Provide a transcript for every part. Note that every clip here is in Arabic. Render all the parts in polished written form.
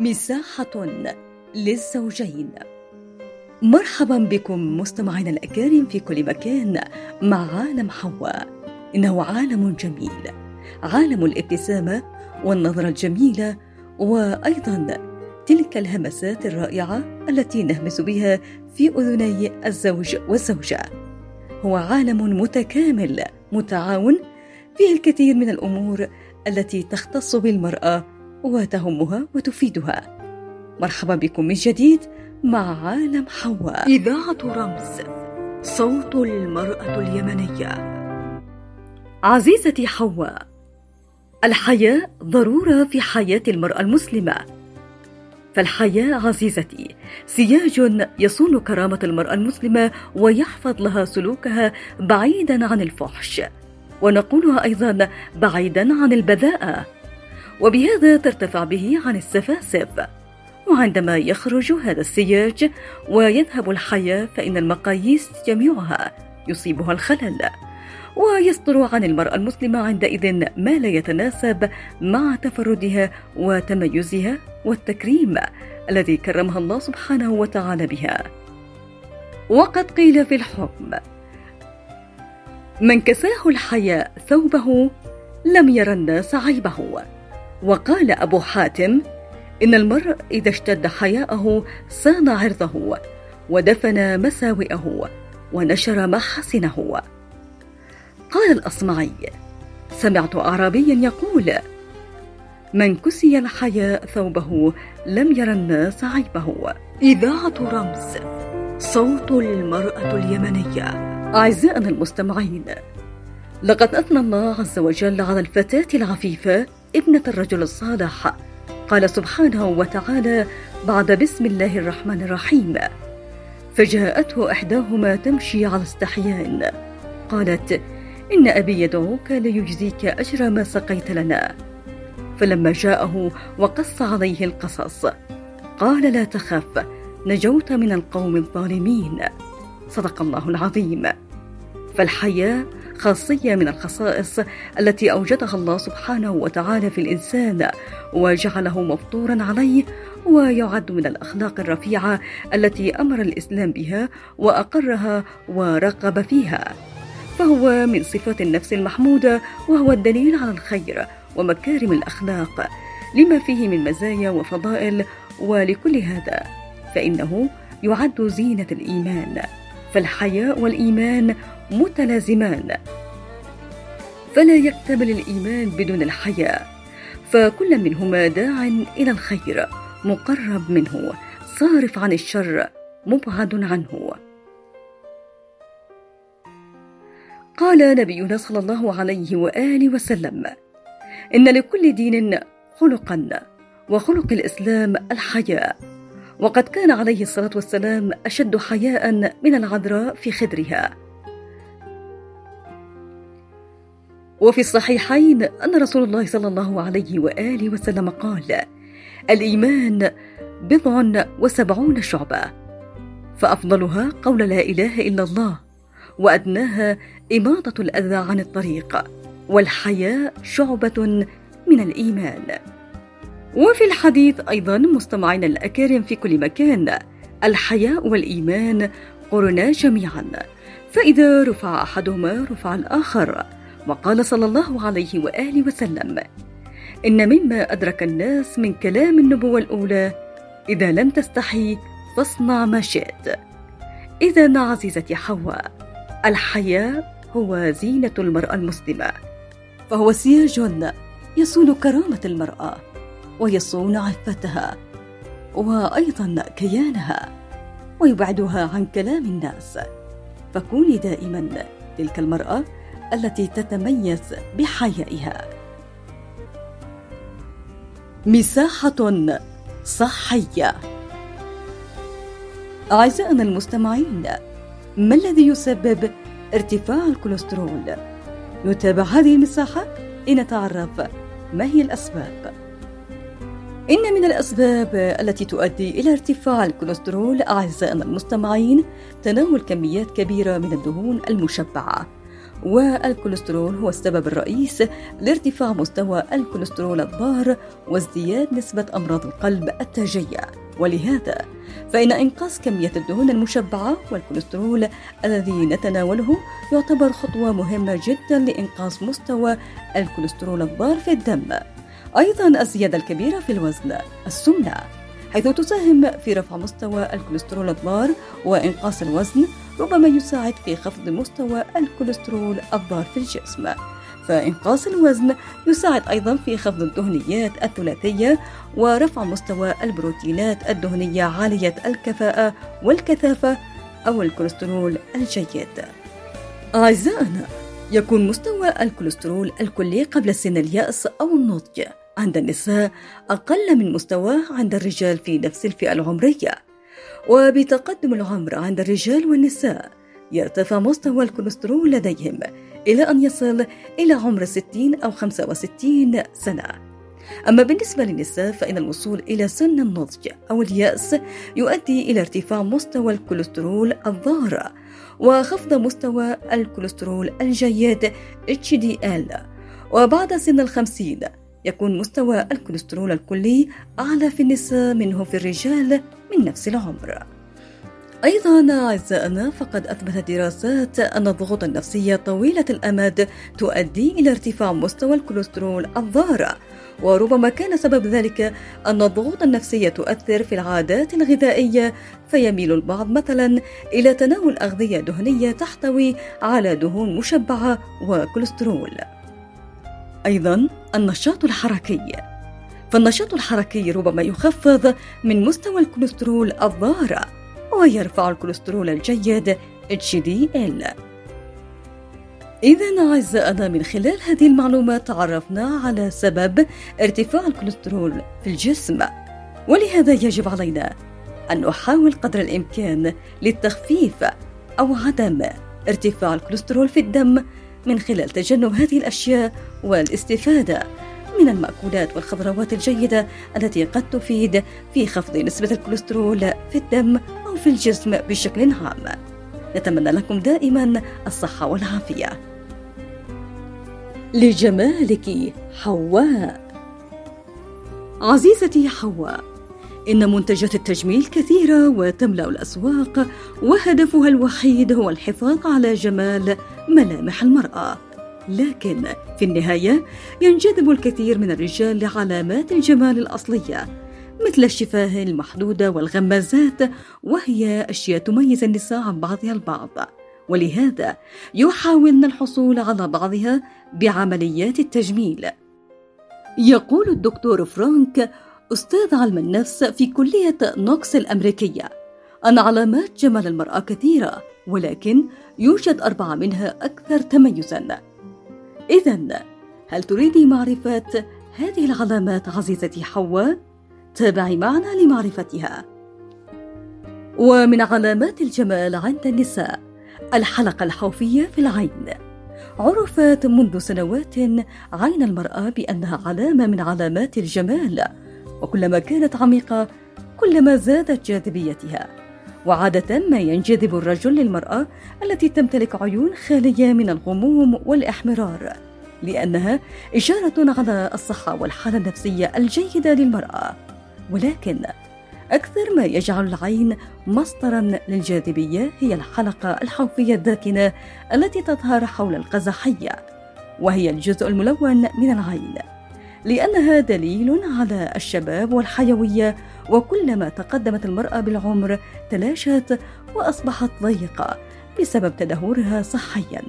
مساحة للزوجين. مرحبا بكم مستمعينا الأكارم في كل مكان مع عالم حواء. إنه عالم جميل، عالم الابتسامة والنظرة الجميلة، وأيضا تلك الهمسات الرائعة التي نهمس بها في أذني الزوج والزوجة. هو عالم متكامل متعاون فيه الكثير من الأمور التي تختص بالمرأة وتهمها وتفيدها. مرحبا بكم من جديد مع عالم حواء، إذاعة رمز، صوت المرأة اليمنية. عزيزتي حواء، الحياة ضرورة في حياة المرأة المسلمة، فالحياة عزيزتي سياج يصون كرامة المرأة المسلمة ويحفظ لها سلوكها بعيدا عن الفحش، ونقولها أيضا بعيدا عن البذاءة، وبهذا ترتفع به عن السفاسف. وعندما يخرج هذا السياج ويذهب الحياة فإن المقاييس جميعها يصيبها الخلل، ويصدر عن المرأة المسلمة عندئذ ما لا يتناسب مع تفردها وتميزها والتكريم الذي كرمها الله سبحانه وتعالى بها. وقد قيل في الحكم: من كساه الحياء ثوبه لم ير الناس عيبه. وقال أبو حاتم: إن المرء إذا اشتد حياءه صان عرضه ودفن مساوئه ونشر محاسنه. قال الأصمعي: سمعت أعرابيا يقول: من كسي الحياء ثوبه لم ير الناس عيبه. إذاعة رمز، صوت المرأة اليمنية. أعزائنا المستمعين، لقد أثنى الله عز وجل على الفتاة العفيفة ابنة الرجل الصالح. قال سبحانه وتعالى بعد بسم الله الرحمن الرحيم: فجاءته إحداهما تمشي على استحياء قالت: إن أبي يدعوك ليجزيك أجر ما سقيت لنا. فلما جاءه وقص عليه القصص قال: لا تخف، نجوت من القوم الظالمين. صدق الله العظيم. فالحياة خاصية من الخصائص التي أوجدها الله سبحانه وتعالى في الإنسان وجعله مفطورا عليه، ويعد من الأخلاق الرفيعة التي أمر الإسلام بها وأقرها ورغب فيها، فهو من صفات النفس المحمودة، وهو الدليل على الخير ومكارم الأخلاق لما فيه من مزايا وفضائل. ولكل هذا فإنه يعد زينة الإيمان، فالحياء والإيمان متلازمان، فلا يكتمل الإيمان بدون الحياء، فكل منهما داع إلى الخير، مقرب منه، صارف عن الشر، مبعد عنه. قال نبينا صلى الله عليه وآله وسلم: إن لكل دين خلقا، وخلق الإسلام الحياء. وقد كان عليه الصلاة والسلام أشد حياء من العذراء في خدرها. وفي الصحيحين أن رسول الله صلى الله عليه وآله وسلم قال: الإيمان 70 شعبة، فأفضلها قول لا إله إلا الله، وأدناها إماطة الأذى عن الطريق، والحياء شعبة من الإيمان. وفي الحديث أيضا مستمعين الأكارم في كل مكان: الحياء والإيمان قرنا جميعا، فإذا رفع أحدهما رفع الآخر. وقال صلى الله عليه وآله وسلم: إن مما أدرك الناس من كلام النبوة الأولى: إذا لم تستحي فاصنع ما شئت. إذا عزيزتي حواء، الحياء هو زينة المرأة المسلمة، فهو سياج يصون كرامة المرأة ويصون عفتها وأيضا كيانها، ويبعدها عن كلام الناس. فكوني دائما تلك المرأة التي تتميز بحيائها. مساحة صحية. أعزائنا المستمعين، ما الذي يسبب ارتفاع الكوليسترول؟ نتابع هذه المساحة لنتعرف ما هي الأسباب. إن من الأسباب التي تؤدي إلى ارتفاع الكوليسترول أعزائنا المستمعين تناول كميات كبيرة من الدهون المشبعة، والكوليسترول هو السبب الرئيس لارتفاع مستوى الكوليسترول الضار وازدياد نسبة أمراض القلب التاجية. ولهذا فإن إنقاص كمية الدهون المشبعة والكوليسترول الذي نتناوله يعتبر خطوة مهمة جدا لإنقاص مستوى الكوليسترول الضار في الدم. أيضا الزيادة الكبيرة في الوزن، السمنة، حيث تساهم في رفع مستوى الكوليسترول الضار وإنقاص الوزن، ربما يساعد في خفض مستوى الكوليسترول الضار في الجسم. فإنقاص الوزن يساعد أيضا في خفض الدهنيات الثلاثية ورفع مستوى البروتينات الدهنية عالية الكفاءة والكثافة أو الكوليسترول الجيد. أعزائنا، يكون مستوى الكوليسترول الكلي قبل سن اليأس أو النضج عند النساء أقل من مستواه عند الرجال في نفس الفئة العمرية، وبتقدم العمر عند الرجال والنساء يرتفع مستوى الكوليسترول لديهم إلى أن يصل إلى عمر 60 أو 65 سنة. أما بالنسبة للنساء فإن الوصول إلى سن النضج أو اليأس يؤدي إلى ارتفاع مستوى الكوليسترول الضار وخفض مستوى الكوليسترول الجيد HDL، وبعد سن 50 يكون مستوى الكوليسترول الكلي أعلى في النساء منه في الرجال من نفس العمر. أيضا أعزائنا، فقد أثبتت دراسات أن الضغوط النفسية طويلة الأمد تؤدي إلى ارتفاع مستوى الكوليسترول الضار، وربما كان سبب ذلك أن الضغوط النفسية تؤثر في العادات الغذائية، فيميل البعض مثلا إلى تناول أغذية دهنية تحتوي على دهون مشبعة وكوليسترول. أيضا النشاط الحركي، فالنشاط الحركي ربما يخفض من مستوى الكوليسترول الضار ويرفع الكوليسترول الجيد HDL. إذن أعزائنا، من خلال هذه المعلومات تعرفنا على سبب ارتفاع الكوليسترول في الجسم، ولهذا يجب علينا أن نحاول قدر الإمكان للتخفيف أو عدم ارتفاع الكوليسترول في الدم من خلال تجنب هذه الأشياء والاستفادة من المأكولات والخضروات الجيدة التي قد تفيد في خفض نسبة الكوليسترول في الدم أو في الجسم بشكل عام. نتمنى لكم دائما الصحة والعافية. لجمالك حواء. عزيزتي حواء، إن منتجات التجميل كثيرة وتملأ الأسواق، وهدفها الوحيد هو الحفاظ على جمال ملامح المرأة، لكن في النهاية ينجذب الكثير من الرجال لعلامات الجمال الأصلية مثل الشفاه المحدودة والغمازات، وهي أشياء تميز النساء عن بعضها البعض، ولهذا يحاولن الحصول على بعضها بعمليات التجميل. يقول الدكتور فرانك، أستاذ علم النفس في كلية نوكس الأمريكية، أن علامات جمال المرأة كثيرة، ولكن يوجد 4 منها أكثر تميزاً. إذن هل تريدي معرفة هذه العلامات عزيزتي حواء؟ تابعي معنا لمعرفتها. ومن علامات الجمال عند النساء الحلقة الحوفية في العين. عرفت منذ سنوات عين المرأة بأنها علامة من علامات الجمال، وكلما كانت عميقة كلما زادت جاذبيتها. وعادة ما ينجذب الرجل للمرأة التي تمتلك عيون خالية من الغموم والإحمرار، لأنها إشارة على الصحة والحالة النفسية الجيدة للمرأة. ولكن أكثر ما يجعل العين مصدراً للجاذبية هي الحلقة الحوفية الداكنة التي تظهر حول القزحية، وهي الجزء الملون من العين، لأنها دليل على الشباب والحيوية، وكلما تقدمت المرأة بالعمر تلاشت وأصبحت ضيقة بسبب تدهورها صحياً.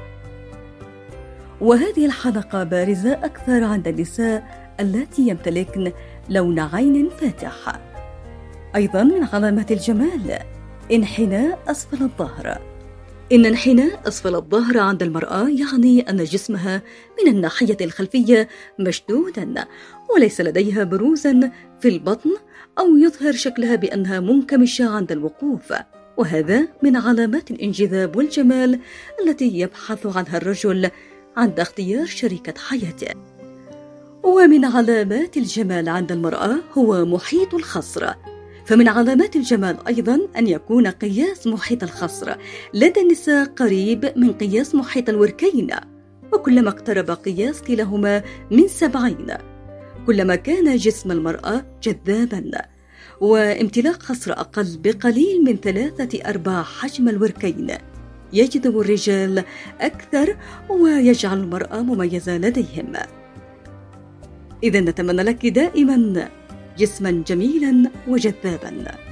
وهذه الحلقة بارزة أكثر عند النساء اللاتي يمتلكن لون عين فاتح. أيضاً من علامات الجمال انحناء أسفل الظهر. إن انحناء أسفل الظهر عند المرأة يعني أن جسمها من الناحية الخلفية مشدوداً، وليس لديها بروزاً في البطن أو يظهر شكلها بأنها منكمشة عند الوقوف، وهذا من علامات الانجذاب والجمال التي يبحث عنها الرجل عند اختيار شريكة حياته. ومن علامات الجمال عند المرأة هو محيط الخصر، فمن علامات الجمال أيضا أن يكون قياس محيط الخصر لدى النساء قريب من قياس محيط الوركين، وكلما اقترب قياس كلاهما من 70 كلما كان جسم المرأة جذابا، وامتلاك خصر أقل بقليل من 3/4 حجم الوركين يجذب الرجال أكثر ويجعل المرأة مميزة لديهم. إذا نتمنى لك دائما جسما جميلا وجذابا.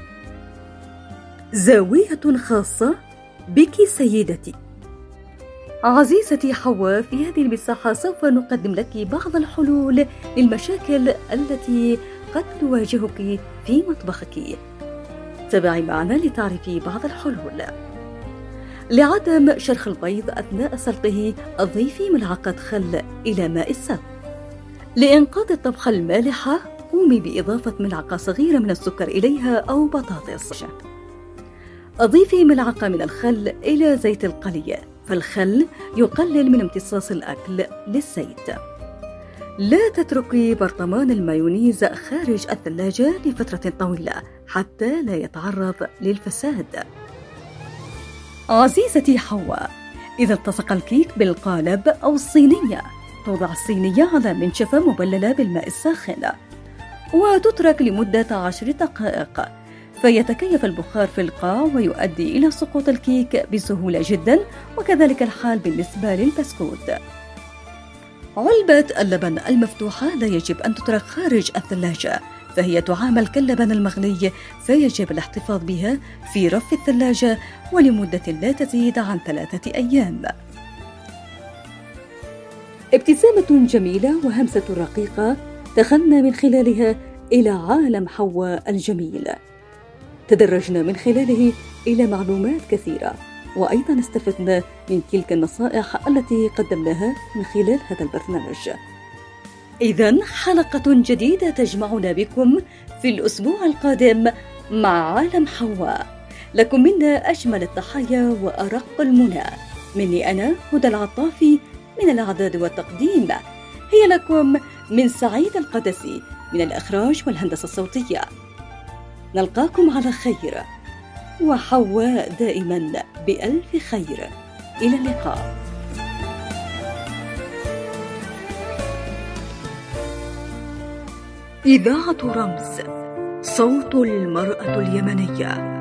زاوية خاصة بك سيدتي. عزيزتي حواء، في هذه المساحة سوف نقدم لك بعض الحلول للمشاكل التي قد تواجهك في مطبخك. تابعي معنا لتعرفي بعض الحلول. لعدم شرخ البيض أثناء سلقه، أضيفي ملعقة خل إلى ماء السلق. لإنقاذ الطبخة المالحة، قومي بإضافة ملعقة صغيرة من السكر إليها أو بطاطس. أضيفي ملعقة من الخل إلى زيت القلي، فالخل يقلل من امتصاص الأكل للزيت. لا تتركي برطمان المايونيز خارج الثلاجة لفترة طويلة حتى لا يتعرض للفساد. عزيزتي حواء، إذا التصق الكيك بالقالب أو الصينية، توضع الصينية على منشفة مبللة بالماء الساخن وتترك لمدة 10 دقائق، فيتكيف البخار في القاع ويؤدي إلى سقوط الكيك بسهولة جدا، وكذلك الحال بالنسبة للبسكوت. علبة اللبن المفتوحة لا يجب أن تترك خارج الثلاجة، فهي تعامل كاللبن المغلي، فيجب الاحتفاظ بها في رف الثلاجة ولمدة لا تزيد عن 3 أيام. ابتسامة جميلة وهمسة رقيقة دخلنا من خلالها إلى عالم حواء الجميل. تدرجنا من خلاله إلى معلومات كثيرة، وأيضا استفدنا من تلك النصائح التي قدمناها من خلال هذا البرنامج. إذن حلقة جديدة تجمعنا بكم في الأسبوع القادم مع عالم حواء. لكم منا أجمل التحايا وأرق المنى. مني أنا هدى العطافي من الإعداد والتقديم. هي لكم من سعيد القدسي من الإخراج والهندسة الصوتية. نلقاكم على خير، وحواء دائما بألف خير. إلى اللقاء. إذاعة رمز، صوت المرأة اليمنية.